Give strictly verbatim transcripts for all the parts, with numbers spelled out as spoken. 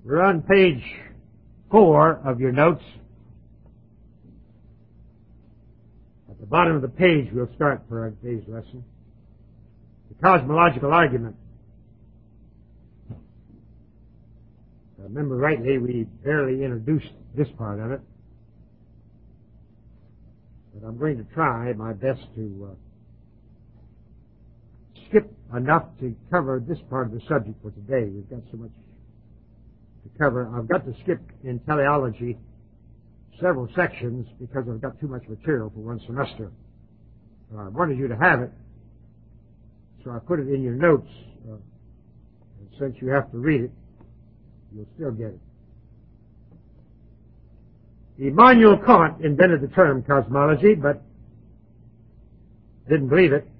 We're on page four of your notes. At the bottom of the page, we'll start for our today's lesson. The cosmological argument. If I remember rightly, we barely introduced this part of it. But I'm going to try my best to uh, skip enough to cover this part of the subject for today. We've got so much to cover. I've got to skip in teleology several sections because I've got too much material for one semester. Uh, I wanted you to have it, so I put it in your notes. Uh, and since you have to read it, you'll still get it. Immanuel Kant invented the term cosmology, but didn't believe it.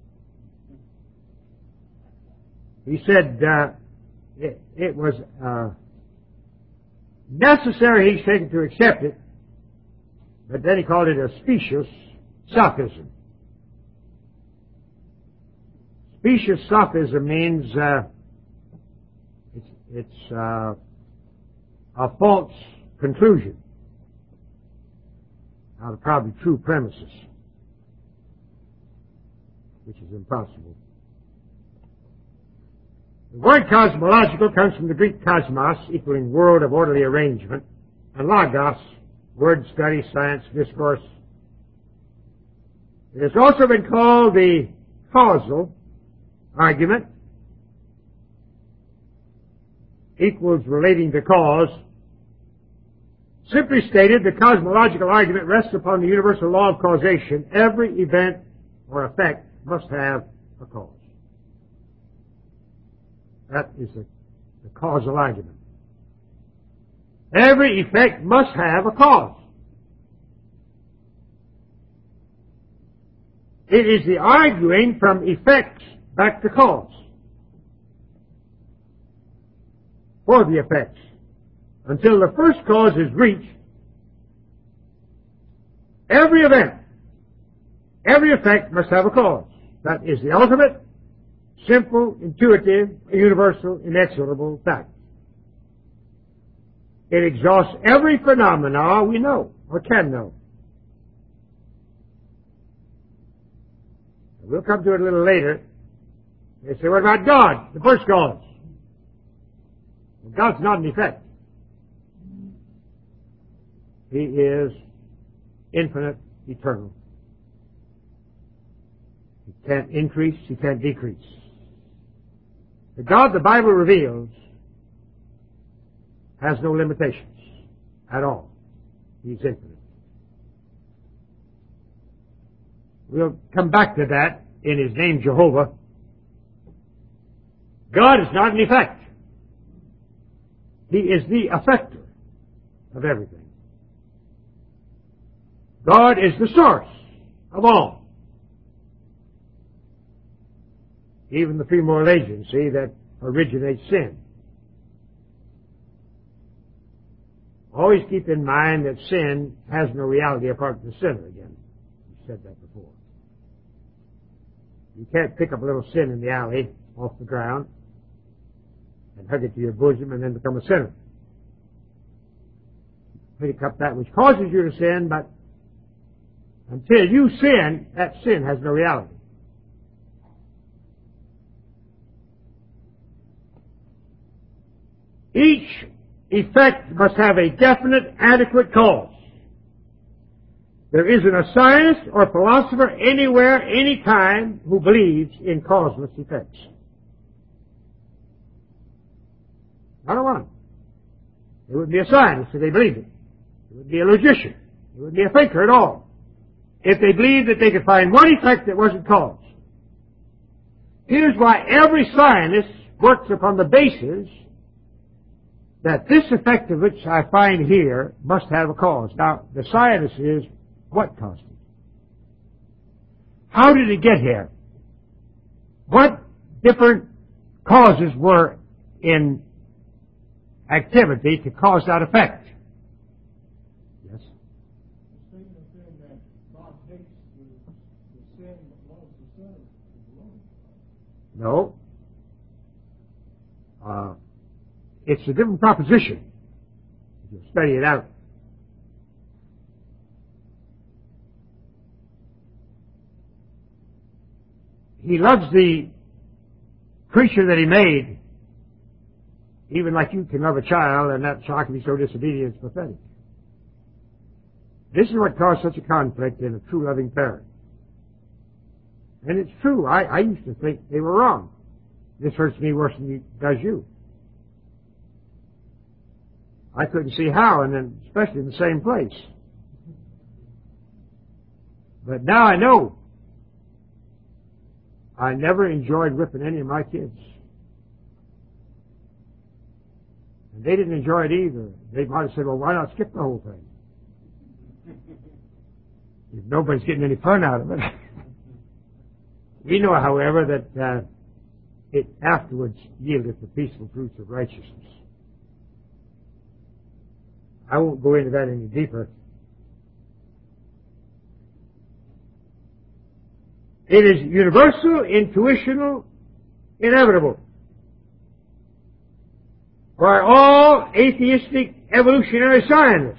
He said uh, it, it was uh, necessary, he's taken to accept it, but then he called it a specious sophism. Specious sophism means uh, it's, it's uh, a false conclusion out of probably true premises, which is impossible. The word cosmological comes from the Greek cosmos, equaling world of orderly arrangement, and logos, word, study, science, discourse. It has also been called the causal argument, equals relating to cause. Simply stated, the cosmological argument rests upon the universal law of causation. Every event or effect must have a cause. That is the, the causal argument. Every effect must have a cause. It is the arguing from effects back to cause for the effects. Until the first cause is reached, every event, every effect must have a cause. That is the ultimate, simple, intuitive, universal, inexorable fact. It exhausts every phenomena we know or can know. We'll come to it a little later. They say, what about God, the first cause? Well, God's not an effect. He is infinite, eternal. He can't increase, he can't decrease. The God the Bible reveals has no limitations at all. He's infinite. We'll come back to that in his name, Jehovah. God is not an effect. He is the effector of everything. God is the source of all. Even the premoral agency that originates sin. Always keep in mind that sin has no reality apart from the sinner again. We said that before. You can't pick up a little sin in the alley off the ground and hug it to your bosom and then become a sinner. Pick up that which causes you to sin, but until you sin, that sin has no reality. Each effect must have a definite, adequate cause. There isn't a scientist or philosopher anywhere, anytime, who believes in causeless effects. Not one. It would be a scientist if they believed it. It would be a logician. It would be a thinker at all, if they believed that they could find one effect that wasn't caused. Here's why every scientist works upon the basis that this effect of which I find here must have a cause. Now, the scientist is, what caused it? How did it get here? What different causes were in activity to cause that effect? Yes? No. Uh, It's a different proposition if you study it out. He loves the creature that He made, even like you can love a child, and that child can be so disobedient it's pathetic. This is what caused such a conflict in a true loving parent. And it's true. I, I used to think they were wrong. This hurts me worse than it does you. I couldn't see how, and then especially in the same place. But now I know. I never enjoyed whipping any of my kids. And they didn't enjoy it either. They might have said, well, why not skip the whole thing? If nobody's getting any fun out of it. We know, however, that uh, it afterwards yielded the peaceful fruits of righteousness. I won't go into that any deeper. It is universal, intuitional, inevitable. By all atheistic evolutionary scientists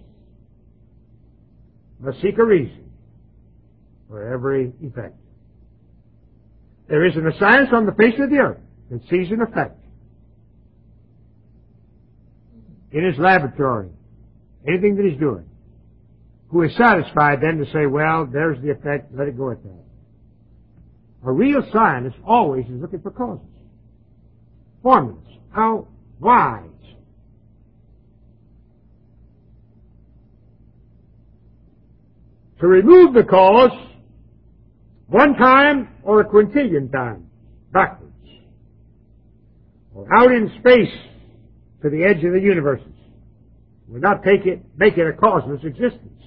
must seek a reason for every effect. There isn't a science on the face of the earth that sees an effect in his laboratory, anything that he's doing, who is satisfied then to say, well, there's the effect, let it go at that. A real scientist always is looking for causes, formulas, how wise. To remove the cause one time or a quintillion times backwards, or out in space to the edge of the universes will not take it, make it a causeless existence,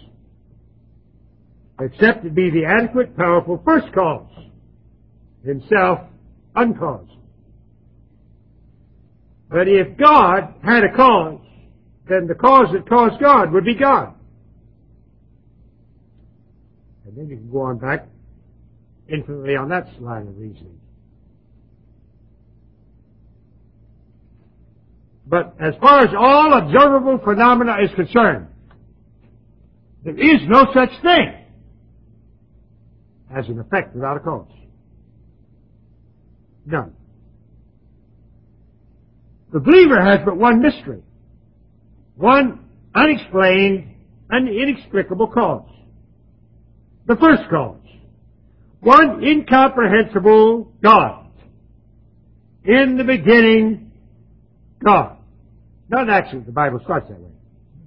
except it be the adequate, powerful first cause, himself uncaused. But if God had a cause, then the cause that caused God would be God. And then you can go on back infinitely on that line of reasoning. But as far as all observable phenomena is concerned, there is no such thing as an effect without a cause. None. The believer has but one mystery, one unexplained and inexplicable cause. The first cause, one incomprehensible God. In the beginning, God. Not actually, the Bible starts that way.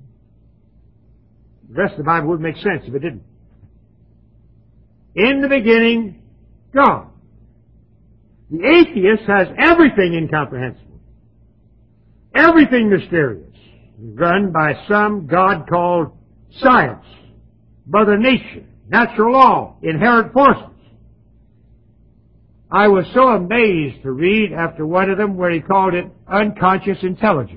The rest of the Bible wouldn't make sense if it didn't. In the beginning, God. The atheist has everything incomprehensible, everything mysterious, run by some God called science, Mother Nature, natural law, inherent forces. I was so amazed to read after one of them where he called it unconscious intelligence.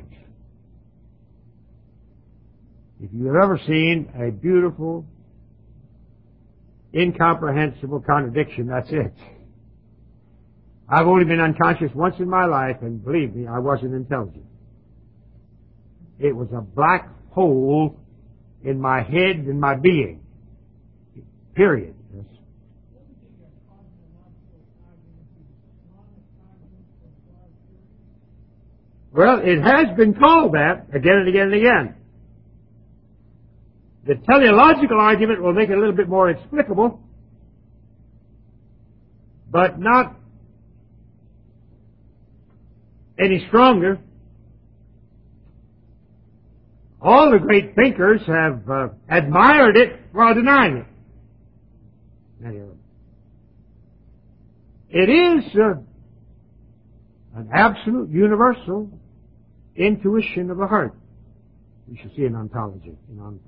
If you've ever seen a beautiful, incomprehensible contradiction, that's it. I've only been unconscious once in my life, and believe me, I wasn't intelligent. It was a black hole in my head and my being. Period. Yes. Well, it has been called that again and again and again. The teleological argument will make it a little bit more explicable, but not any stronger. All the great thinkers have uh, admired it while denying it. Many of them. It is uh, an absolute universal intuition of the heart. We shall see in ontology. In ontology.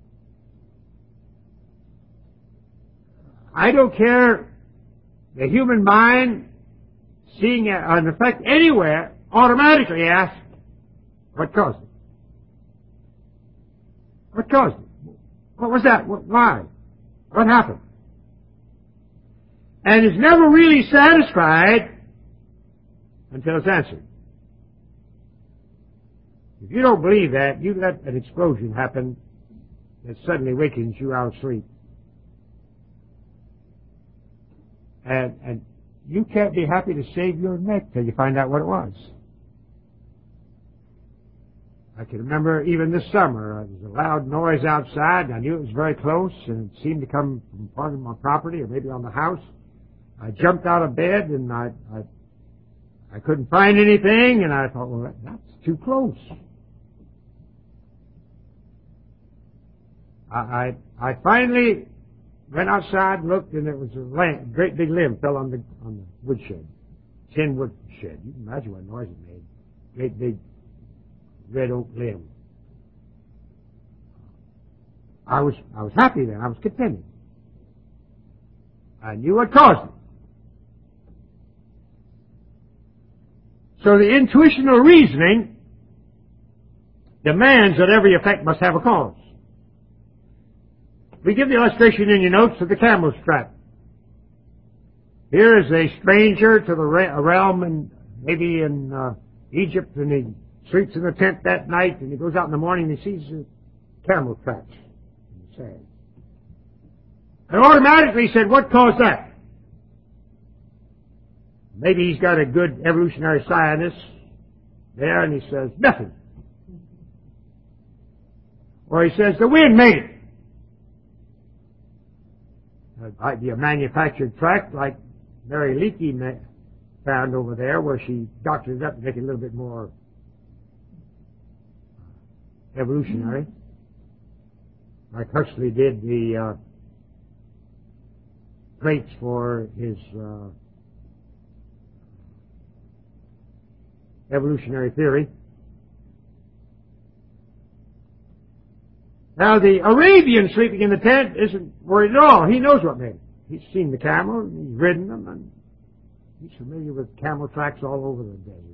I don't care the human mind seeing an effect anywhere automatically asks, what caused it? What caused it? What was that? What, why? What happened? And is never really satisfied until it's answered. If you don't believe that, you let an explosion happen that suddenly wakens you out of sleep. And, and you can't be happy to save your neck till you find out what it was. I can remember even this summer, there was a loud noise outside, and I knew it was very close, and it seemed to come from part of my property or maybe on the house. I jumped out of bed, and I, I, I couldn't find anything, and I thought, well, that, that's too close. I, I, I finally went outside and looked, and it was a limb, great big limb fell on the on the woodshed, tin woodshed. You can imagine what noise it made. Great big red oak limb. I was I was happy then. I was contented. I knew what caused it. So the intuitional reasoning demands that every effect must have a cause. We give the illustration in your notes of the camel's trap. Here is a stranger to the realm, and maybe in uh, Egypt, and he sleeps in the tent that night, and he goes out in the morning and he sees the camel tracks in the sand. And automatically he said, what caused that? Maybe he's got a good evolutionary scientist there, and he says, nothing. Or he says, the wind made it. It might be a manufactured track like Mary Leakey found over there, where she doctored it up to make it a little bit more evolutionary, like Huxley did the uh, plates for his uh, evolutionary theory. Now, the Arabian sleeping in the tent isn't worried at all. He knows what made it. He's seen the camel, and he's ridden them, and he's familiar with camel tracks all over the desert.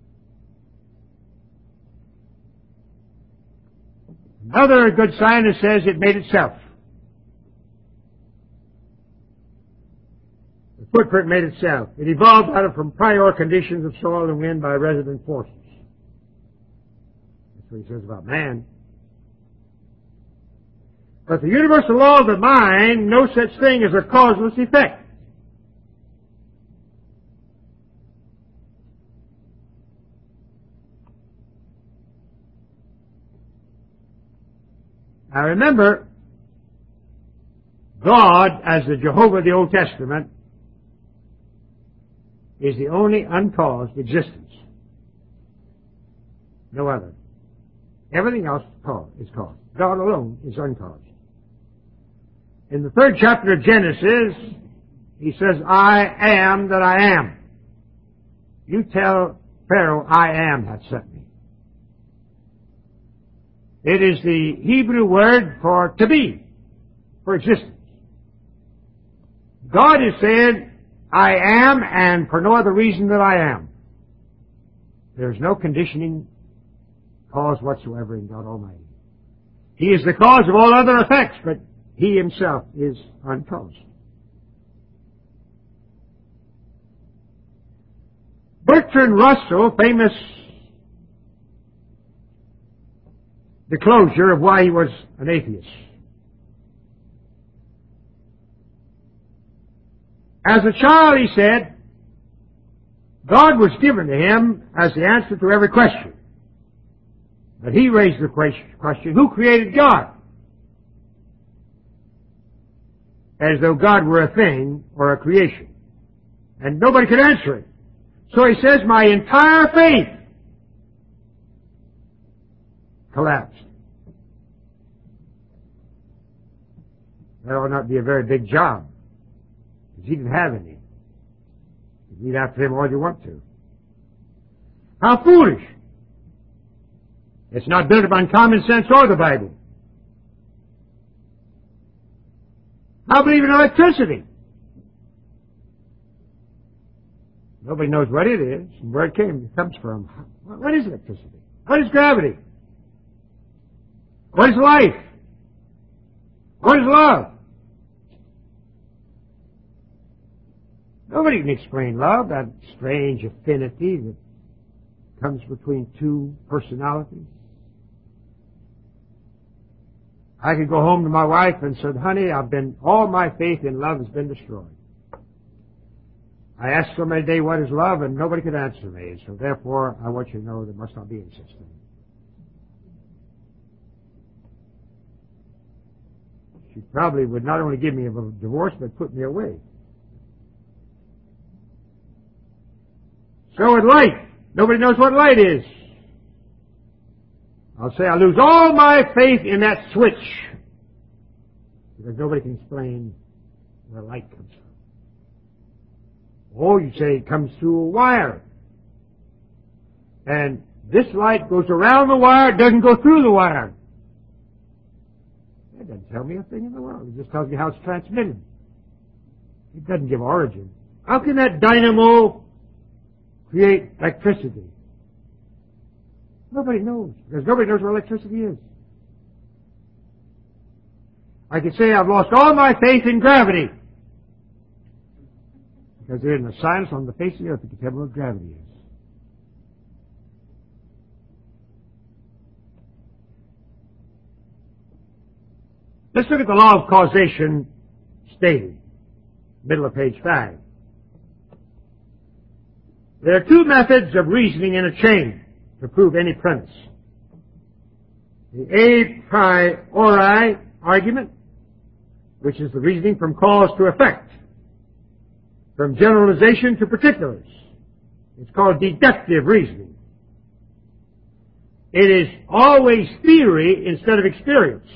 Another good scientist says it made itself. The footprint made itself. It evolved out of from prior conditions of soil and wind by resident forces. That's what he says about man. But the universal law of the mind, no such thing as a causeless effect. Now remember, God, as the Jehovah of the Old Testament, is the only uncaused existence. No other. Everything else is caused. God alone is uncaused. In the third chapter of Genesis, he says, I am that I am. You tell Pharaoh, I am that sent me. It is the Hebrew word for to be, for existence. God is saying, I am, and for no other reason than I am. There's no conditioning cause whatsoever in God Almighty. He is the cause of all other effects, but He Himself is uncaused. Bertrand Russell, famous disclosure of why he was an atheist. As a child, he said, God was given to him as the answer to every question. But he raised the question, who created God? As though God were a thing or a creation. And nobody could answer it. So he says, my entire faith collapsed. That ought not be a very big job, because he didn't have any. You read after him all you want to. How foolish! It's not built upon common sense or the Bible. How believe in electricity? Nobody knows what it is and where it came, it comes from. What is electricity? What is gravity? What is life? What is love? Nobody can explain love, that strange affinity that comes between two personalities. I could go home to my wife and said, honey, I've been, all my faith in love has been destroyed. I asked somebody today what is love, and nobody could answer me. So therefore, I want you to know there must not be any such thing. She probably would not only give me a divorce, but put me away. So with light, nobody knows what light is. I'll say I lose all my faith in that switch, because nobody can explain where light comes from. Oh, you say it comes through a wire. And this light goes around the wire, it doesn't go through the wire. That doesn't tell me a thing in the world. It just tells me how it's transmitted. It doesn't give origin. How can that dynamo create electricity? Nobody knows, because nobody knows what electricity is. I could say I've lost all my faith in gravity, because there isn't a science on the face of the earth that can tell me what gravity is. Let's look at the law of causation stated, middle of page five. There are two methods of reasoning in a chain to prove any premise. The a priori argument, which is the reasoning from cause to effect, from generalization to particulars. It's called deductive reasoning. It is always theory instead of experience.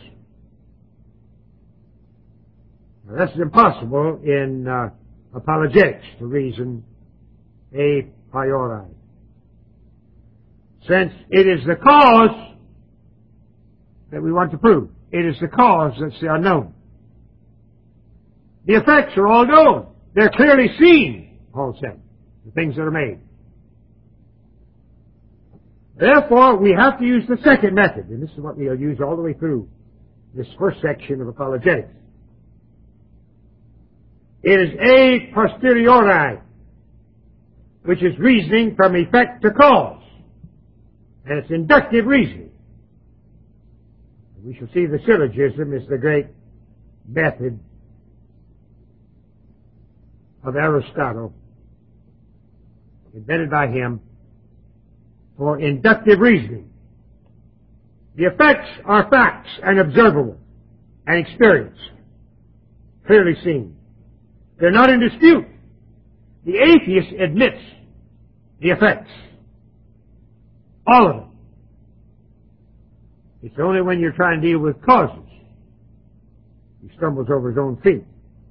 Now, this is impossible in uh, apologetics to reason a priori, since it is the cause that we want to prove. It is the cause that's the unknown. The effects are all known. They're clearly seen, Paul said, the things that are made. Therefore, we have to use the second method, and this is what we'll use all the way through this first section of apologetics. It is a posteriori, which is reasoning from effect to cause, and it's inductive reasoning. We shall see the syllogism is the great method of Aristotle, invented by him for inductive reasoning. The effects are facts and observable and experienced, clearly seen. They're not in dispute. The atheist admits the effects, all of them. It's only when you're trying to deal with causes he stumbles over his own feet.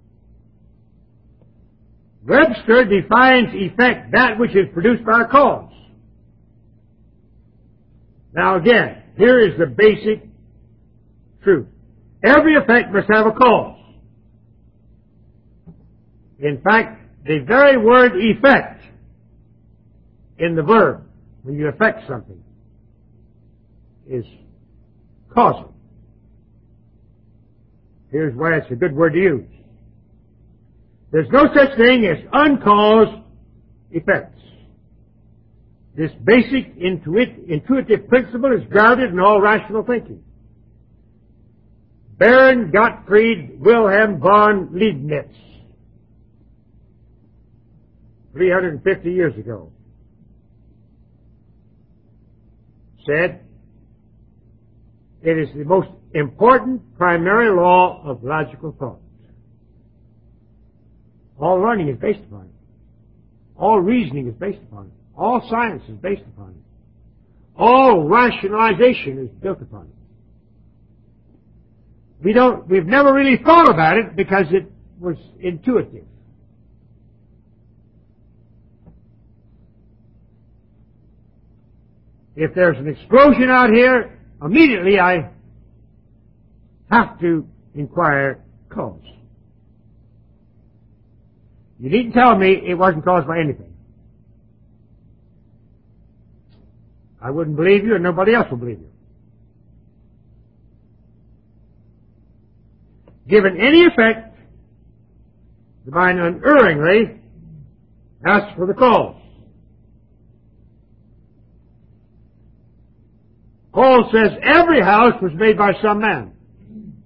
Webster defines effect that which is produced by a cause. Now again, here is the basic truth. Every effect must have a cause. In fact, the very word effect in the verb, when you affect something, is causal. Here's why it's a good word to use. There's no such thing as uncaused effects. This basic intuit, intuitive principle is grounded in all rational thinking. Baron Gottfried Wilhelm von Leibniz, three hundred fifty years ago, said, it is the most important primary law of logical thought. All learning is based upon it. All reasoning is based upon it. All science is based upon it. All rationalization is built upon it. We don't, we've never really thought about it because it was intuitive. If there's an explosion out here, immediately I have to inquire cause. You needn't tell me it wasn't caused by anything. I wouldn't believe you, and nobody else will believe you. Given any effect, the mind unerringly asks for the cause. Paul says every house was made by some man.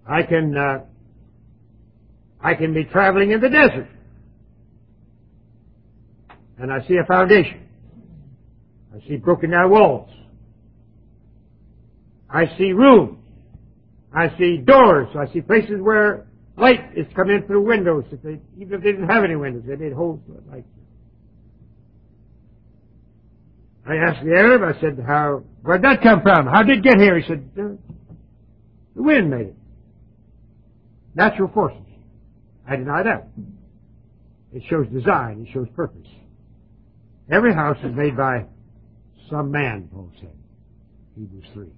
I can, uh, I can be traveling in the desert, and I see a foundation. I see broken down walls. I see rooms. I see doors. I see places where light is coming in through windows. If they, even if they didn't have any windows, they made holes for light. I asked the Arab, I said, how, where'd that come from? How did it get here? He said, uh, the wind made it. Natural forces. I deny that. It shows design. It shows purpose. Every house is made by some man, Paul said. Hebrews three.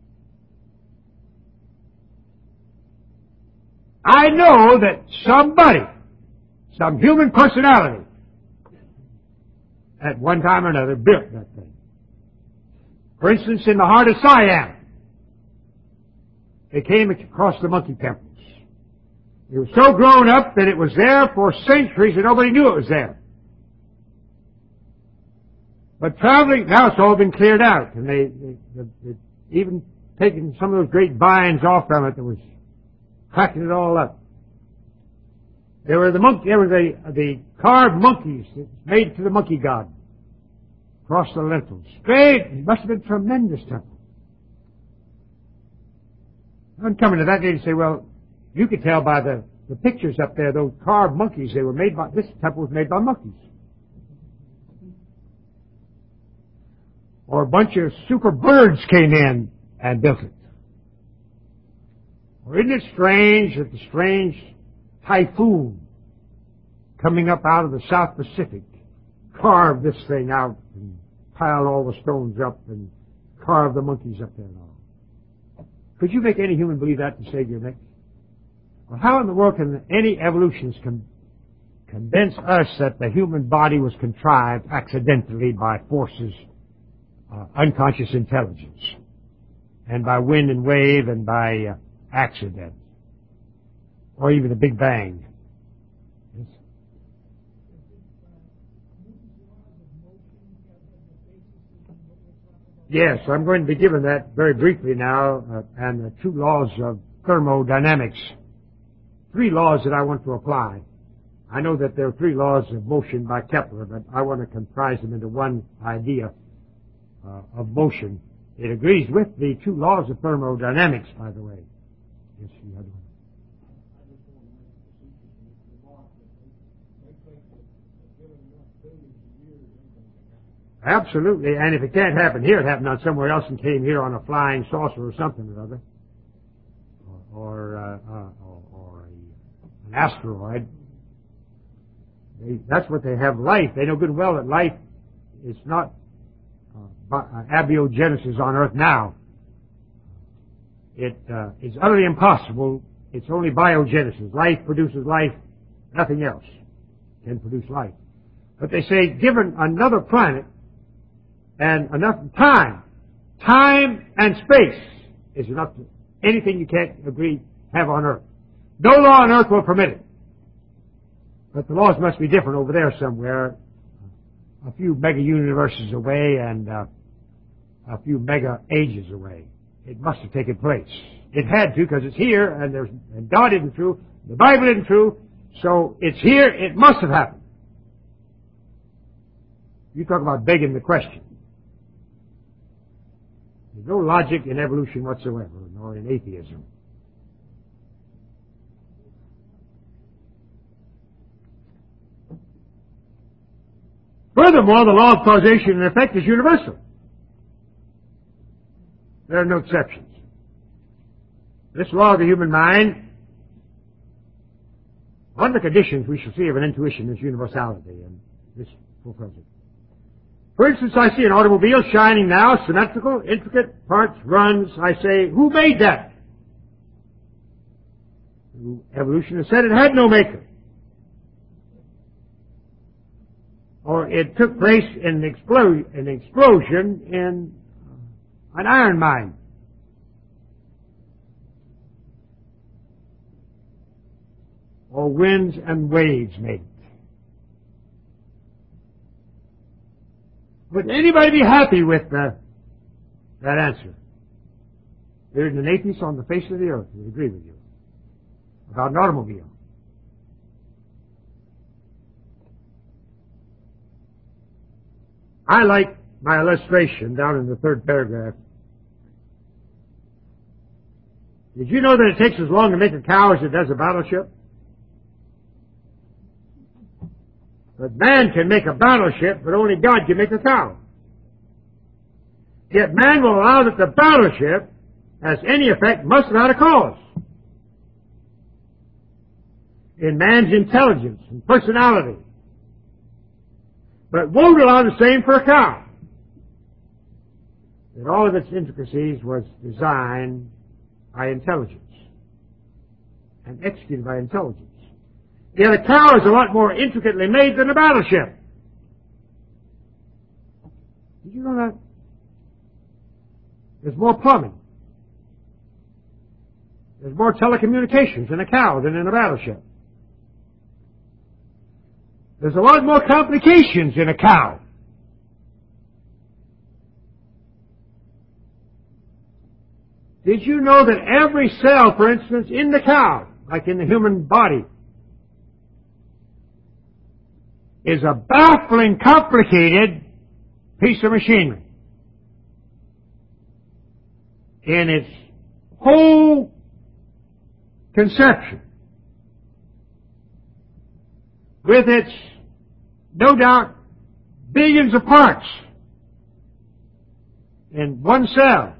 I know that somebody, some human personality, at one time or another built that thing. For instance, in the heart of Siam, they came across the monkey temples. It was so grown up that it was there for centuries and nobody knew it was there. But traveling, now it's all been cleared out, and they, they, they, they even taken some of those great vines off from it that was cracking it all up. There were the monkey, there were the, the carved monkeys that made to the monkey god across the lintels. Great! It must have been a tremendous temple. I'm coming to that day and say, well, you could tell by the, the pictures up there, those carved monkeys, they were made by, this temple was made by monkeys. Or a bunch of super birds came in and built it. Or isn't it strange that the strange typhoon coming up out of the South Pacific carved this thing out and piled all the stones up and carved the monkeys up there and all? Could you make any human believe that to save your neck? Well, how in the world can any evolutionists con- convince us that the human body was contrived accidentally by forces, uh, unconscious intelligence, and by wind and wave and by uh, accident, or even the Big Bang? Yes. Yes, I'm going to be given that very briefly now, uh, and the two laws of thermodynamics. Three laws that I want to apply. I know that there are three laws of motion by Kepler, but I want to comprise them into one idea uh, of motion. It agrees with the two laws of thermodynamics, by the way. Yes, the other one. Absolutely, and if it can't happen here, it happened on somewhere else and came here on a flying saucer or something or other, or, or, uh, uh, or, or a, an asteroid. They, that's what they have life. They know good and well that life is not uh, abiogenesis on Earth now. It uh, is utterly impossible. It's only biogenesis. Life produces life. Nothing else can produce life. But they say, given another planet and enough time, time and space is enough to anything you can't agree have on Earth. No law on Earth will permit it. But the laws must be different over there somewhere, a few mega universes away and uh, a few mega ages away. It must have taken place. It had to, because it's here, and there's and God isn't true, the Bible isn't true, so it's here. It must have happened. You talk about begging the question. There's no logic in evolution whatsoever, nor in atheism. Furthermore, the law of causation and effect is universal. There are no exceptions. This law of the human mind, one of the conditions we shall see of an intuition is universality, and this fulfills it. For instance, I see an automobile shining now, symmetrical, intricate, parts, runs. I say, who made that? Evolution has said it had no maker. Or it took place in an, explo- an explosion in an iron mine. Or winds and waves made it. Would anybody be happy with uh, that answer? There isn't an atheist on the face of the earth who would agree with you. about an automobile. I like my illustration down in the third paragraph. Did you know that it takes as long to make a cow as it does a battleship? But man can make a battleship, but only God can make a cow. Yet man will allow that the battleship has any effect must have had a cause in man's intelligence and personality, but won't allow the same for a cow. That all of its intricacies was designed by intelligence and executed by intelligence. Yet a cow is a lot more intricately made than a battleship. Did you know that? There's more plumbing. There's more telecommunications in a cow than in a battleship. There's a lot more complications in a cow. Did you know that every cell, for instance, in the cow, like in the human body, is a baffling, complicated piece of machinery in its whole conception, with its, no doubt, billions of parts in one cell,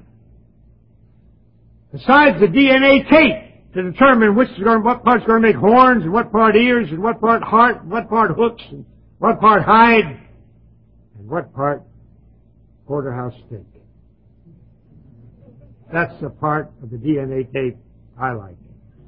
besides the D N A tape to determine which is going, what part's going to make horns, and what part ears, and what part heart, and what part hooks, and what part hide, and what part porterhouse steak. That's the part of the D N A tape I like.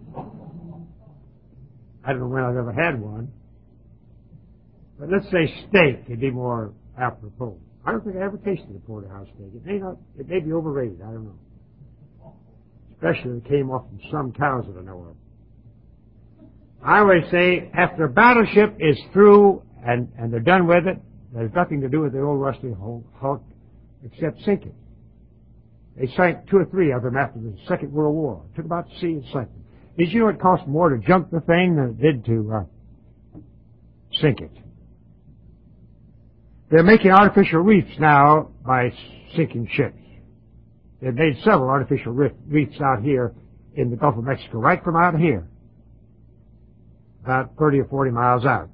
I don't know when I've ever had one, but let's say steak would be more apropos. I don't think I ever tasted a porterhouse steak. It may not, it may be overrated. I don't know. Especially if it came off from some cows that I know of. I always say, after a battleship is through and, and they're done with it, there's nothing to do with the old rusty hulk except sink it. They sank two or three of them after the Second World War. Took them out to sea and sank them. Did you know it cost more to junk the thing than it did to uh, sink it? They're making artificial reefs now by sinking ships. They've made several artificial reefs out here in the Gulf of Mexico, right from out here, about thirty or forty miles out,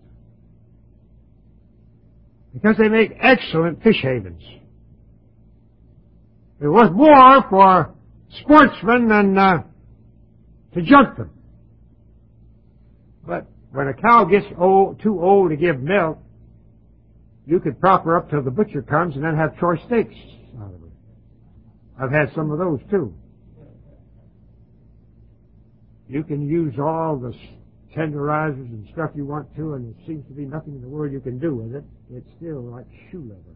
because they make excellent fish havens. It was more for sportsmen than uh, to junk them. But when a cow gets old, too old to give milk, you could prop her up till the butcher comes and then have choice steaks out of her. I've had some of those too. You can use all the tenderizers and stuff you want to, and there seems to be nothing in the world you can do with it. It's still like shoe leather.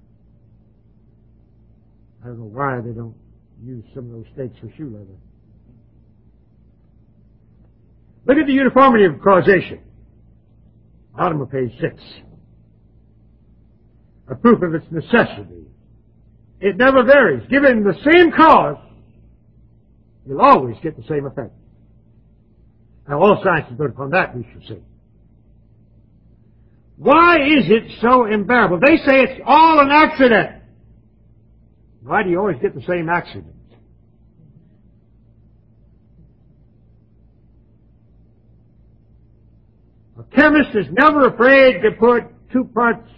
I don't know why they don't use some of those steaks for shoe leather. Look at the uniformity of causation. Bottom of page six. A proof of its necessity. It never varies. Given the same cause, you'll always get the same effect. Now, all science is built upon that, we shall see. Why is it so unbearable? They say it's all an accident. Why do you always get the same accident? A chemist is never afraid to put two parts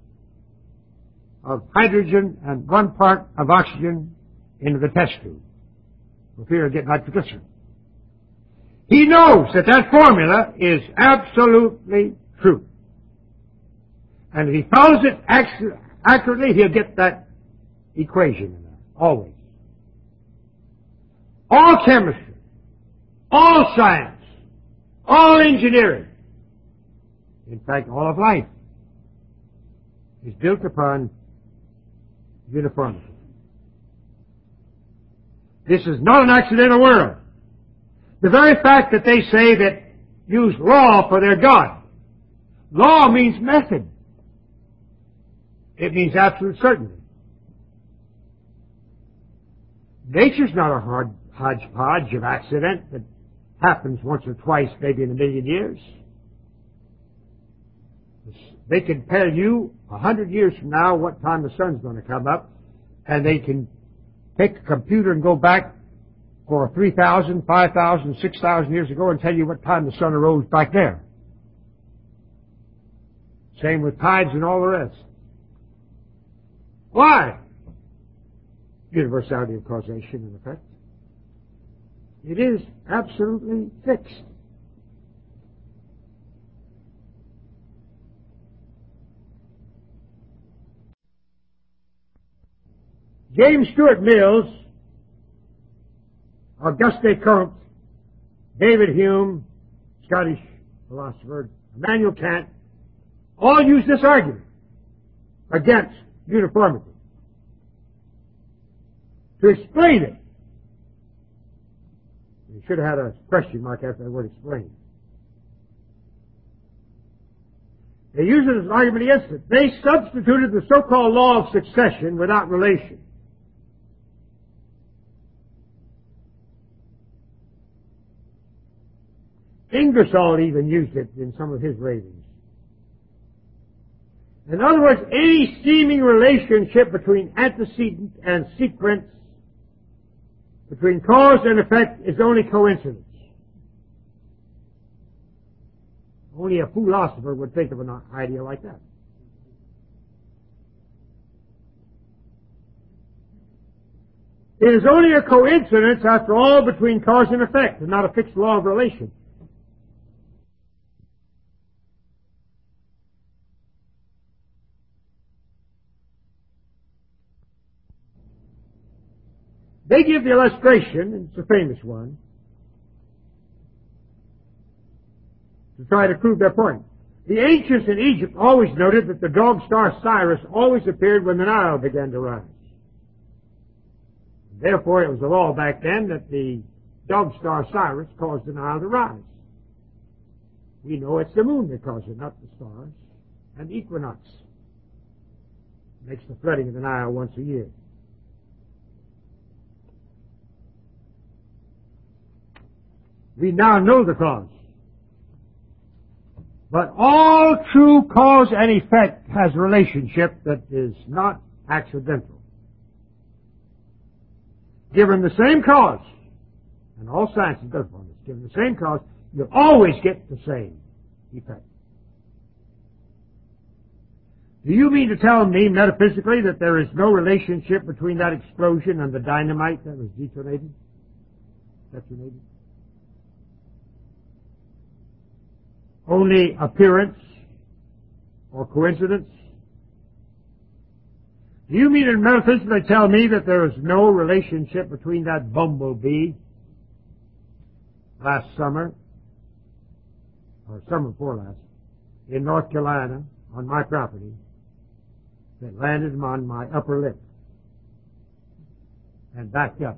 of hydrogen and one part of oxygen into the test tube for fear of getting nitroglycerin. He knows that that formula is absolutely true. And if he follows it accurately, he'll get that equation in there, always. All chemistry, all science, all engineering, in fact, all of life, is built upon uniformity. This is not an accidental world. The very fact that they say that use law for their God. Law means method. It means absolute certainty. Nature's not a hard hodgepodge of accident that happens once or twice, maybe in a million years. They can tell you a hundred years from now what time the sun's going to come up, and they can take a computer and go back for three thousand, five thousand, six thousand years ago and tell you what time the sun arose back there. Same with tides and all the rest. Why? Universality of causation and effect. It is absolutely fixed. James Stuart Mills, Auguste Comte, David Hume, Scottish philosopher, Immanuel Kant, all use this argument against uniformity. To explain it, you should have had a question mark after the word explain. They use it as an argument against it. They substituted the so-called law of succession without relation. Ingersoll even used it in some of his writings. In other words, any seeming relationship between antecedent and sequence, between cause and effect, is only coincidence. Only a philosopher would think of an idea like that. It is only a coincidence, after all, between cause and effect, and not a fixed law of relation. They give the illustration, and it's a famous one, to try to prove their point. The ancients in Egypt always noted that the dog star Sirius always appeared when the Nile began to rise. Therefore, it was the law back then that the dog star Sirius caused the Nile to rise. We know it's the moon that causes it, not the stars. And the equinox makes the flooding of the Nile once a year. We now know the cause. But all true cause and effect has a relationship that is not accidental. Given the same cause, and all science is built on this, given the same cause, you'll always get the same effect. Do you mean to tell me, metaphysically, that there is no relationship between that explosion and the dynamite that was detonated? Detonated? Only appearance or coincidence? Do you mean to metaphysically tell me that there is no relationship between that bumblebee last summer, or summer before last, in North Carolina, on my property, that landed on my upper lip and backed up?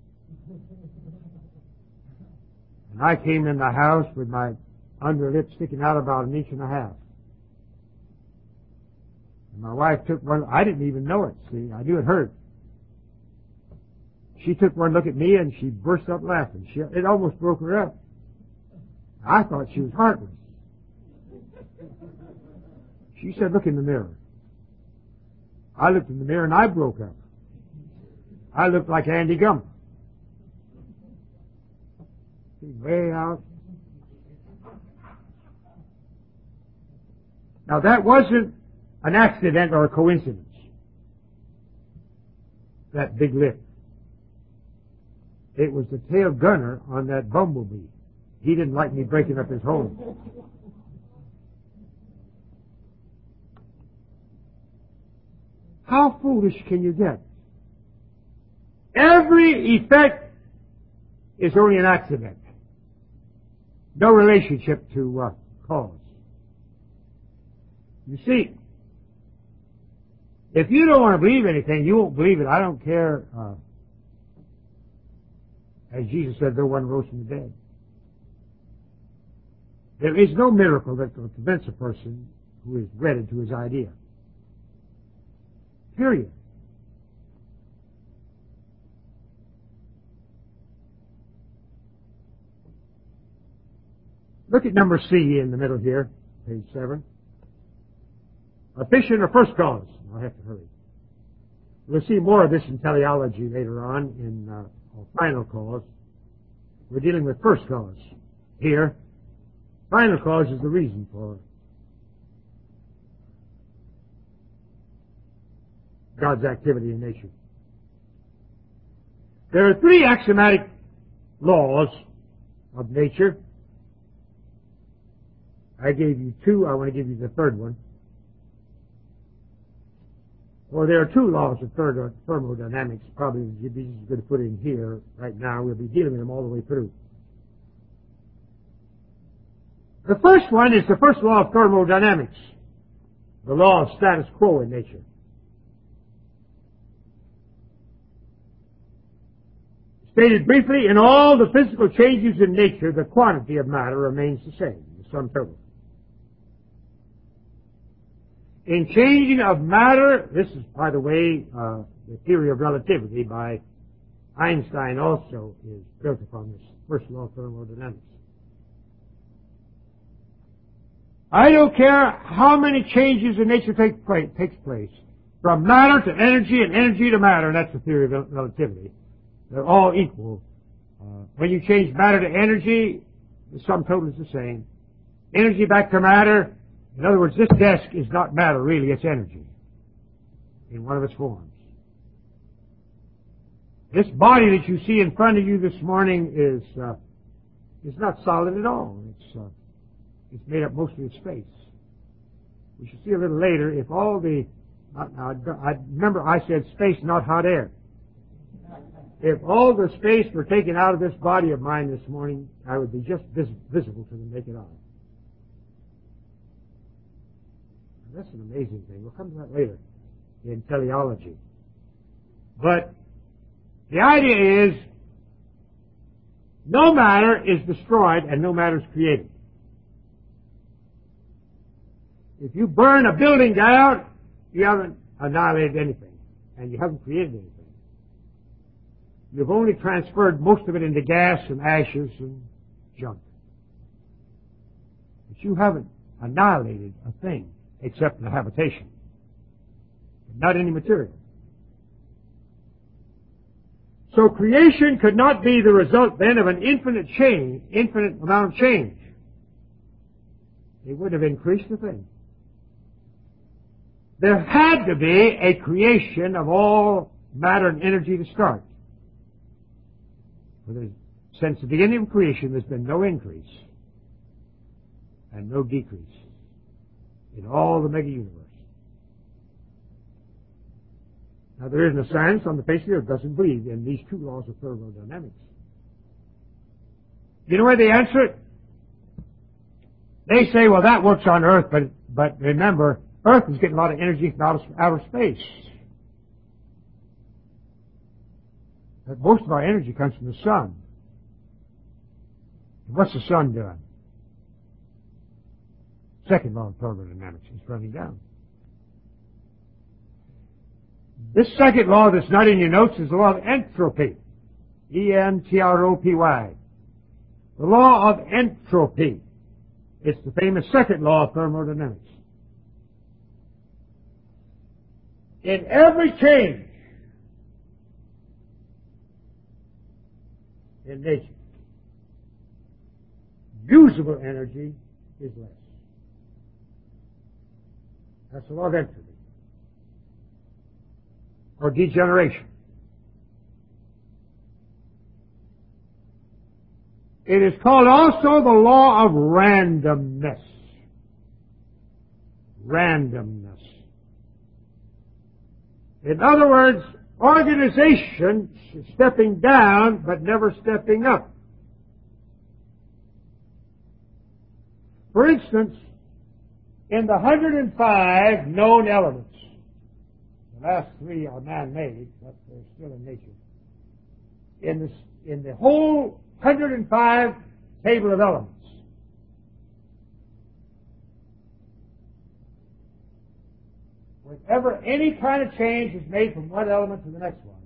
And I came in the house with my underlip sticking out about an inch and a half. And my wife took one, I didn't even know it, see, I knew it hurt. She took one look at me and she burst up laughing. She, it almost broke her up. I thought she was heartless. She said, look in the mirror. I looked in the mirror and I broke up. I looked like Andy Gump. Way out. Now that wasn't an accident or a coincidence, that big lip. It was the tail gunner on that bumblebee. He didn't like me breaking up his home. How foolish can you get? Every effect is only an accident. No relationship to uh, cause. You see, if you don't want to believe anything, you won't believe it. I don't care, uh, as Jesus said, though one rose from the dead. There is no miracle that will convince a person who is wedded to his idea. Period. Look at number C in the middle here, page seven. Efficient or first cause. I'll have to hurry. We'll see more of this in teleology later on in uh, final cause. We're dealing with first cause here. Final cause is the reason for God's activity in nature. There are three axiomatic laws of nature. I gave you two. I want to give you the third one. Well, there are two laws of thermodynamics. Probably you'd be good to put in here right now. We'll be dealing with them all the way through. The first one is the first law of thermodynamics, the law of status quo in nature. Stated briefly, in all the physical changes in nature, the quantity of matter remains the same, the sum total. In changing of matter, this is, by the way, uh, the theory of relativity by Einstein also is built upon this first law of thermodynamics. I don't care how many changes in nature take place, takes place, from matter to energy and energy to matter, and that's the theory of relativity. They're all equal. Uh, when you change matter to energy, the sum total is the same. Energy back to matter. In other words, this desk is not matter, really, it's energy in one of its forms. This body that you see in front of you this morning is uh, is not solid at all. It's uh, it's made up mostly of space. We shall see a little later if all the uh, I, I remember I said space, not hot air. If all the space were taken out of this body of mine this morning, I would be just vis- visible to the naked eye. That's an amazing thing. We'll come to that later in teleology. But the idea is no matter is destroyed and no matter is created. If you burn a building down, you haven't annihilated anything and you haven't created anything. You've only transferred most of it into gas and ashes and junk. But you haven't annihilated a thing except the habitation, not any material. So creation could not be the result then of an infinite change, infinite amount of change. It would have increased the thing. There had to be a creation of all matter and energy to start. Since the beginning of creation, there's been no increase and no decrease in all the mega-universe. Now, there isn't a science on the face of the earth that doesn't believe in these two laws of thermodynamics. You know where they answer it? They say, well, that works on Earth, but, but remember, Earth is getting a lot of energy from outer, outer space. But most of our energy comes from the sun. And what's the sun doing? Second law of thermodynamics is running down. This second law that's not in your notes is the law of entropy. E N T R O P Y. The law of entropy. It's the famous second law of thermodynamics. In every change in nature, usable energy is less. That's the law of entropy, or degeneration. It is called also the law of randomness. Randomness. In other words, organization stepping down but never stepping up. For instance, in the one hundred five known elements, the last three are man-made, but they're still in nature. In the, in the whole one hundred five table of elements, whenever any kind of change is made from one element to the next one,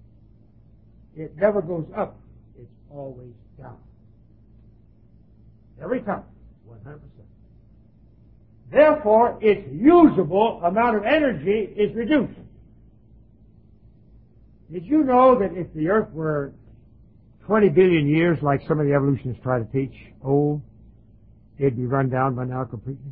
it never goes up. It's always down. Every time. one hundred percent. Therefore, its usable amount of energy is reduced. Did you know that if the Earth were twenty billion years, like some of the evolutionists try to teach, old, it'd be run down by now completely?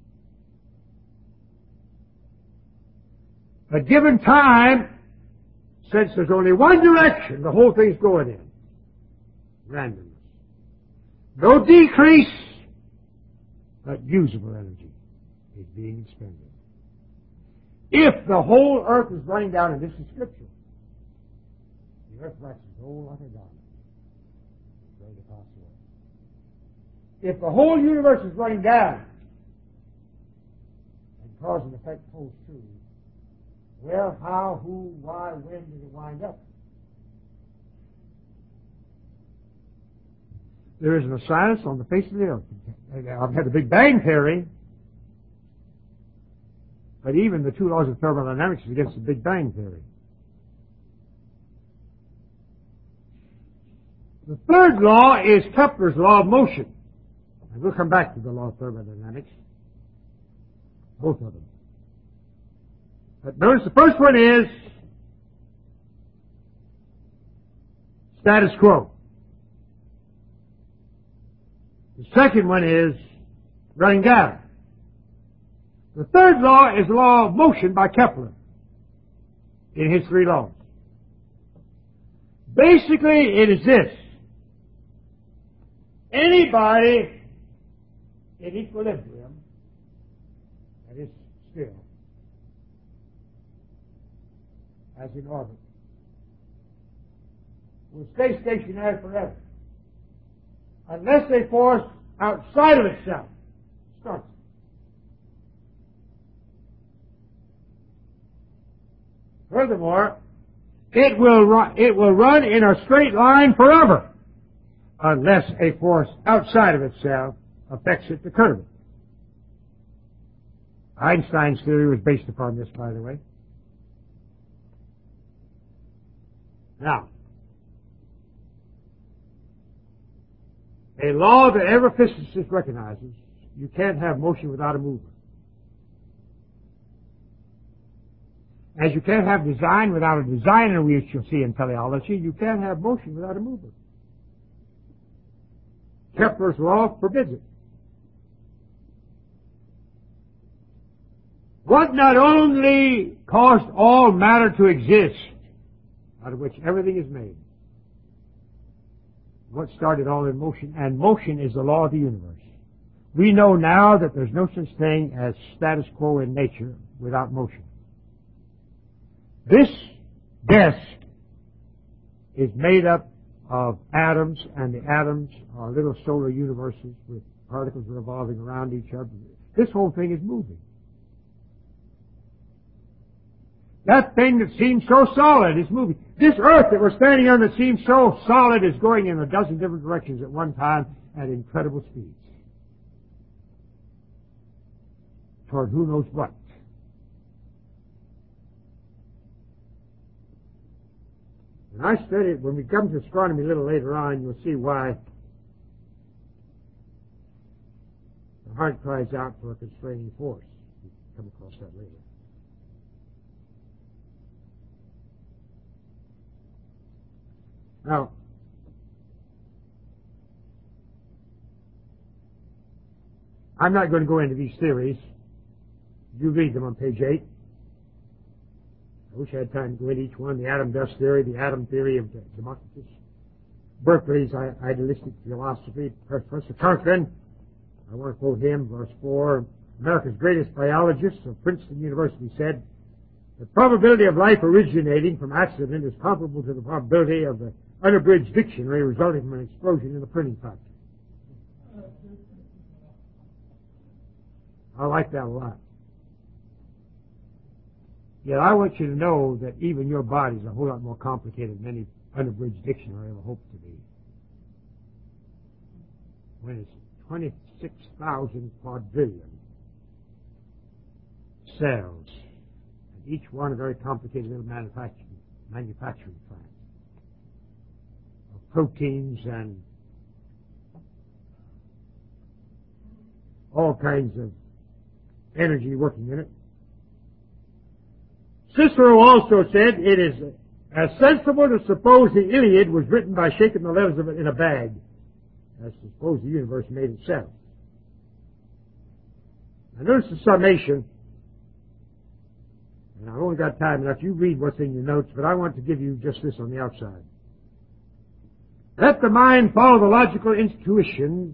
But given time, since there's only one direction the whole thing's going in, randomness. No decrease, but usable energy is being expended. If the whole earth is running down, and this is scripture, the earth waxes old like a garment, it's ready to pass away. If the whole universe is running down, and cause and effect holds true, where, how, who, why, when did it wind up? There isn't a science on the face of the earth. I've had the Big Bang theory, but even the two laws of thermodynamics is against the Big Bang theory. The third law is Kepler's law of motion. And we'll come back to the law of thermodynamics. Both of them. But notice the first one is status quo. The second one is running down. The third law is the law of motion by Kepler in his three laws. Basically, it is this. Anybody in equilibrium, that is still, as in orbit, will stay stationary forever, unless a force outside of itself starts it. Furthermore, it will run, it will run in a straight line forever, unless a force outside of itself affects it to curve it. Einstein's theory was based upon this, by the way. Now, a law that every physicist recognizes, you can't have motion without a mover. As you can't have design without a designer, which you'll see in teleology, you can't have motion without a mover. Kepler's law forbids it. What not only caused all matter to exist, out of which everything is made, what started all in motion, and motion is the law of the universe. We know now that there's no such thing as status quo in nature without motion. This desk is made up of atoms, and the atoms are little solar universes with particles revolving around each other. This whole thing is moving. That thing that seems so solid is moving. This earth that we're standing on that seems so solid is going in a dozen different directions at one time at incredible speeds. Toward who knows what. And I study it, when we come to astronomy a little later on, you'll see why the heart cries out for a constraining force. We'll come across that later. Now, I'm not going to go into these theories. You read them on page eight. I wish I had time to go into each one. The atom dust theory, the atom theory of Democritus, Berkeley's idealistic philosophy, Professor Conklin, I want to quote him, verse four, America's greatest biologist of Princeton University said, the probability of life originating from accident is comparable to the probability of the unabridged dictionary resulting from an explosion in a printing factory. I like that a lot. Yet I want you to know that even your body is a whole lot more complicated than any unabridged dictionary ever hoped to be. When it's twenty-six thousand quadrillion cells, and each one a very complicated little manufacturing, manufacturing plant of proteins and all kinds of energy working in it. Cicero also said it is as sensible to suppose the Iliad was written by shaking the letters of it in a bag as to suppose the universe made itself. Now notice the summation, and I've only got time enough. You read what's in your notes, but I want to give you just this on the outside. Let the mind follow the logical intuition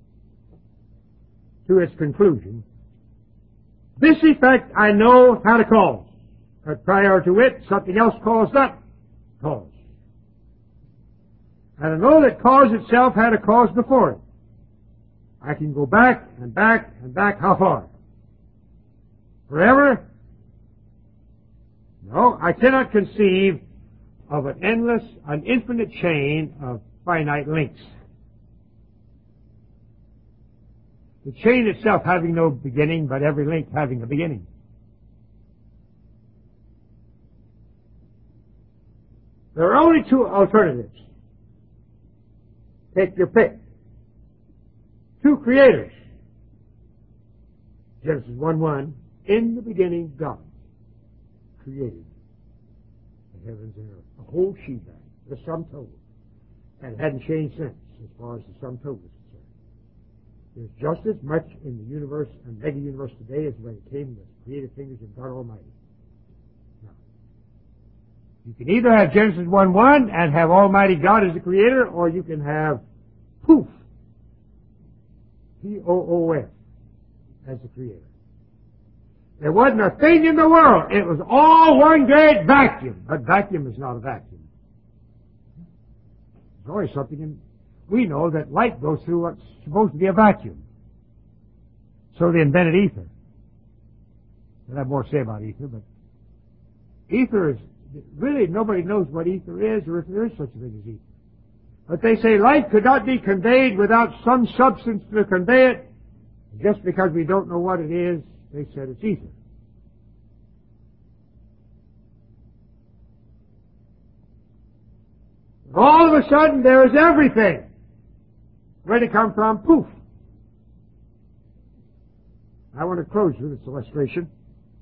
to its conclusion. This effect I know how to cause, but prior to it, something else caused that cause. And I know that cause itself had a cause before it. I can go back and back and back. How far? Forever? No, I cannot conceive of an endless, an infinite chain of finite links. The chain itself having no beginning, but every link having a beginning. There are only two alternatives. Take your pick. Two creators. Genesis one one. In the beginning, God created the heavens and earth. The whole shebang. The sum total. And it hadn't changed since, as far as the sum total is concerned. There's just as much in the universe and mega-universe today as when it came with the creative fingers of God Almighty. Now, you can either have Genesis one one and have Almighty God as the creator, or you can have poof, P O O F, as the creator. There wasn't a thing in the world. It was all one great vacuum. But vacuum is not a vacuum. There's always something in... We know that light goes through what's supposed to be a vacuum. So they invented ether. I'll have more to say about ether, but ether is... Really, nobody knows what ether is, or if there is such a thing as ether. But they say light could not be conveyed without some substance to convey it. Just because we don't know what it is, they said it's ether. All of a sudden, there is everything. Where did it come from? Poof. I want to close with this illustration.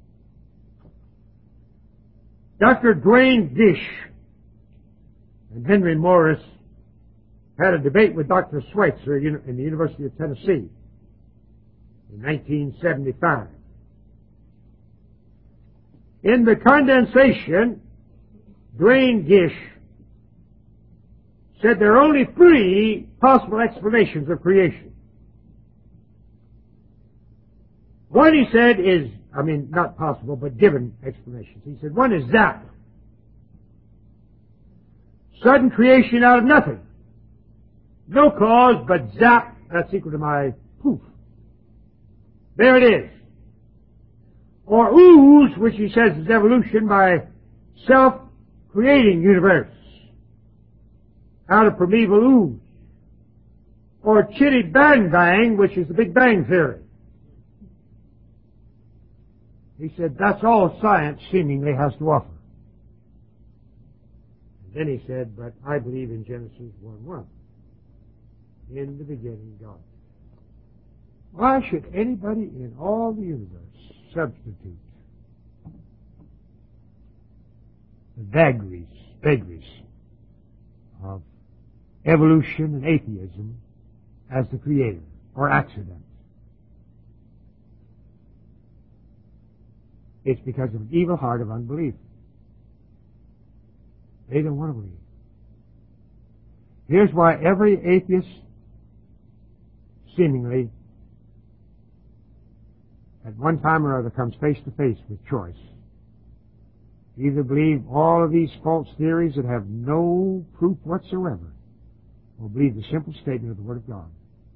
Doctor Duane Gish and Henry Morris had a debate with Doctor Schweitzer in the University of Tennessee in nineteen seventy-five. In the condensation, Duane Gish said there are only three possible explanations of creation. One, he said, is, I mean, not possible, but given explanations. He said, one is zap. Sudden creation out of nothing. No cause, but zap. That's equal to my poof. There it is. Or ooze, which he says is evolution by self-creating universe. Out of primeval ooze. Or chitty bang bang, which is the Big Bang Theory. He said, that's all science seemingly has to offer. And then he said, but I believe in Genesis one one. In the beginning, God. Why should anybody in all the universe substitute the vagaries, vagaries of evolution and atheism as the creator or accident? It's because of an evil heart of unbelief. They don't want to believe. Here's why every atheist seemingly at one time or other comes face to face with choice. Either believe all of these false theories that have no proof whatsoever, or believe the simple statement of the Word of God.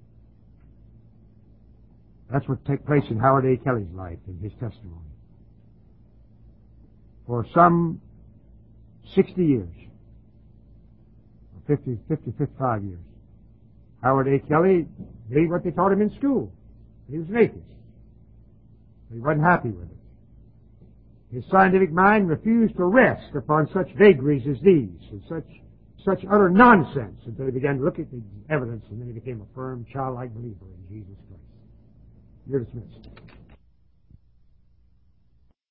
That's what took place in Howard A. Kelly's life in his testimony. For some sixty years, or fifty, fifty, fifty-five years, Howard A. Kelly believed what they taught him in school. He was an atheist. But he wasn't happy with it. His scientific mind refused to rest upon such vagaries as these, and such such utter nonsense, until he began to look at the evidence, and then he became a firm, childlike believer in Jesus Christ. You're dismissed.